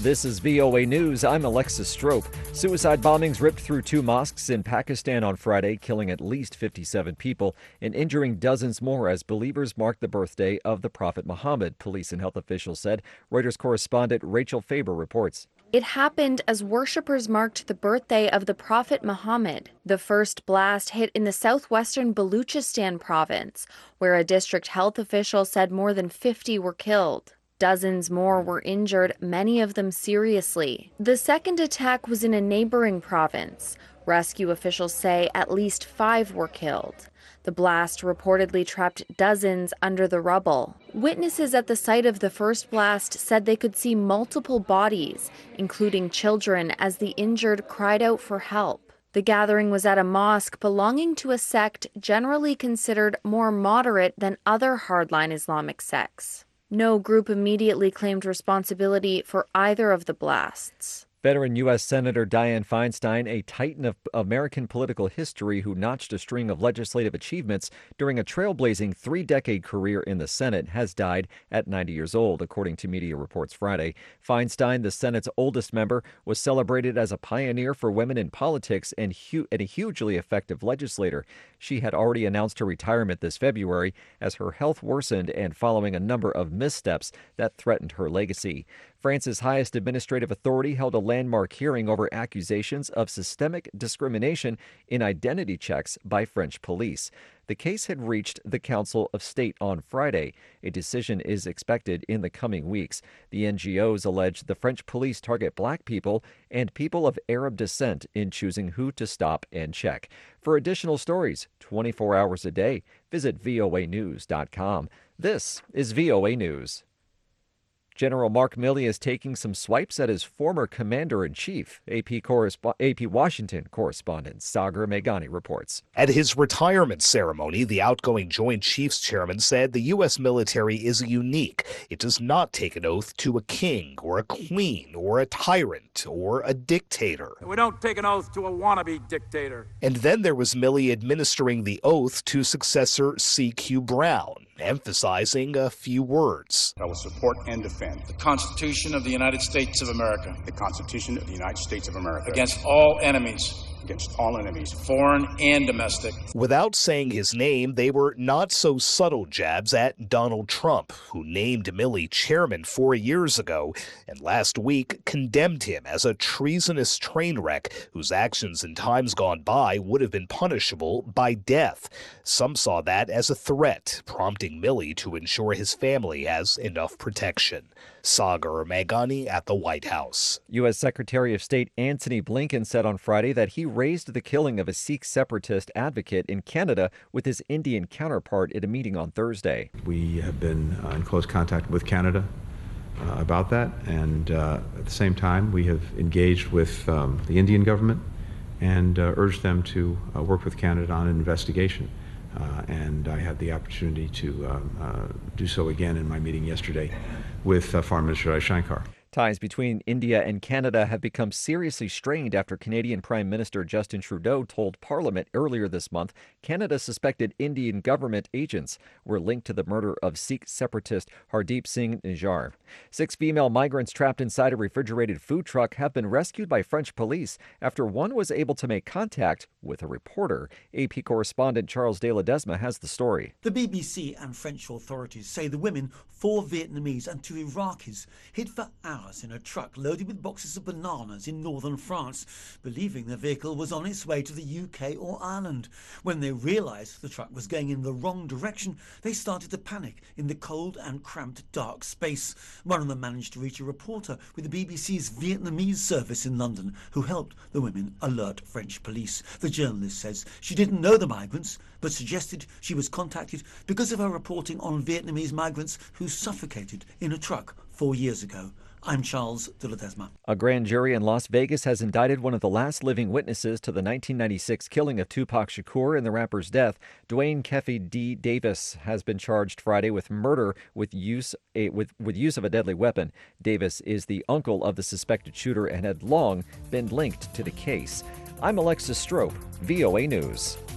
This is VOA News. I'm Alexis Strope. Suicide bombings ripped through two mosques in Pakistan on Friday, killing at least 57 people and injuring dozens more as believers marked the birthday of the Prophet Muhammad, police and health officials said. Reuters correspondent Rachel Faber reports. It happened as worshippers marked the birthday of the Prophet Muhammad. The first blast hit in the southwestern Baluchistan province, where a district health official said more than 50 were killed. Dozens more were injured, many of them seriously. The second attack was in a neighboring province. Rescue officials say at least 5 were killed. The blast reportedly trapped dozens under the rubble. Witnesses at the site of the first blast said they could see multiple bodies, including children, as the injured cried out for help. The gathering was at a mosque belonging to a sect generally considered more moderate than other hardline Islamic sects. No group immediately claimed responsibility for either of the blasts. Veteran U.S. Senator Dianne Feinstein, a titan of American political history who notched a string of legislative achievements during a trailblazing 3-decade career in the Senate, has died at 90 years old, according to media reports Friday. Feinstein, the Senate's oldest member, was celebrated as a pioneer for women in politics and a hugely effective legislator. She had already announced her retirement this February as her health worsened and following a number of missteps that threatened her legacy. France's highest administrative authority held a landmark hearing over accusations of systemic discrimination in identity checks by French police. The case had reached the Council of State on Friday. A decision is expected in the coming weeks. The NGOs allege the French police target black people and people of Arab descent in choosing who to stop and check. For additional stories 24 hours a day, visit voanews.com. This is VOA News. General Mark Milley is taking some swipes at his former commander-in-chief. AP Washington correspondent Sagar Meghani reports. At his retirement ceremony, the outgoing Joint Chiefs chairman said the U.S. military is unique. It does not take an oath to a king or a queen or a tyrant or a dictator. We don't take an oath to a wannabe dictator. And then there was Milley administering the oath to successor C.Q. Brown, emphasizing a few words. I will support and defend the Constitution of the United States of America. The Constitution of the United States of America. Against all enemies. Against all enemies. Foreign and domestic. Without saying his name, they were not so subtle jabs at Donald Trump, who named Milley chairman 4 years ago, and last week condemned him as a treasonous train wreck whose actions in times gone by would have been punishable by death. Some saw that as a threat, prompting Milley to ensure his family has enough protection. Sagar Meghani at the White House. U.S. Secretary of State Antony Blinken said on Friday that he raised the killing of a Sikh separatist advocate in Canada with his Indian counterpart at a meeting on Thursday. We have been in close contact with Canada about that, and at the same time we have engaged with the Indian government and urged them to work with Canada on an investigation. And I had the opportunity to do so again in my meeting yesterday with Foreign Minister Jaishankar. Ties between India and Canada have become seriously strained after Canadian Prime Minister Justin Trudeau told Parliament earlier this month Canada suspected Indian government agents were linked to the murder of Sikh separatist Hardeep Singh Nijjar. 6 female migrants trapped inside a refrigerated food truck have been rescued by French police after one was able to make contact with a reporter. AP correspondent Charles de Ledesma has the story. The BBC and French authorities say the women, 4 Vietnamese and 2 Iraqis, hid for hours in a truck loaded with boxes of bananas in northern France, believing the vehicle was on its way to the UK or Ireland. When they realised the truck was going in the wrong direction, they started to panic in the cold and cramped dark space. One of them managed to reach a reporter with the BBC's Vietnamese service in London, who helped the women alert French police. The journalist says she didn't know the migrants, but suggested she was contacted because of her reporting on Vietnamese migrants who suffocated in a truck 4 years ago. I'm Charles de Ledesma. A grand jury in Las Vegas has indicted one of the last living witnesses to the 1996 killing of Tupac Shakur and the rapper's death. Dwayne Keffe D. Davis has been charged Friday with murder with use of a deadly weapon. Davis is the uncle of the suspected shooter and had long been linked to the case. I'm Alexis Strope, VOA News.